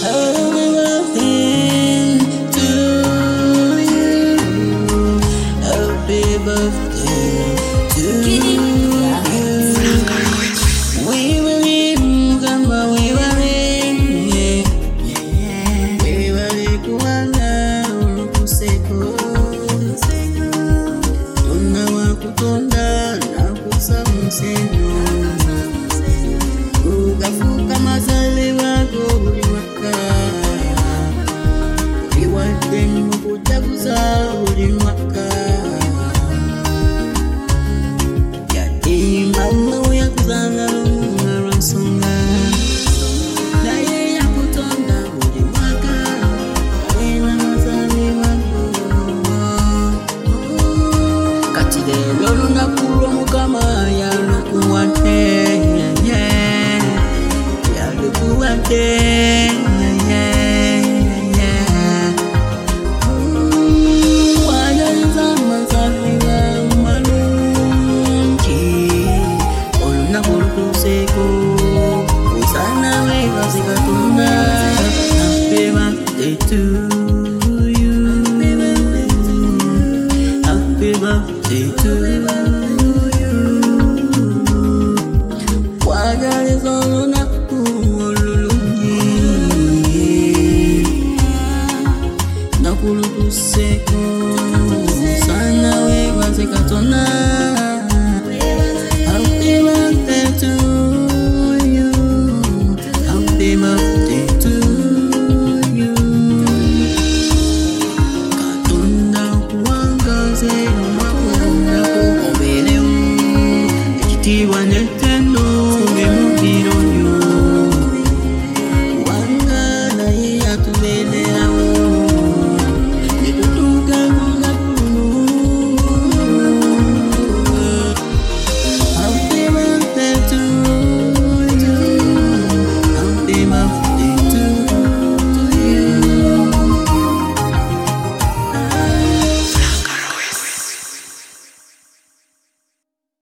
Happy birthday to you. Happy birthday to you. We believe kama we believe. We believe kuwana uluseko. Tuna wakutonda na kusamuseno. Ugafuka mazali wako ulimwaka. Uliwadeni mkuchaguza ulimwaka. Yati mama uya kuzanga unaransonga. Daye ya kutonda ulimwaka. Kawena mazali wako. Katide lolu na kuro mukama ya lukuwate. Happy birthday to you. Happy birthday to you. Wajalizona nakulukuseko sana we wazekatona. Happy birthday to you. Happy birthday.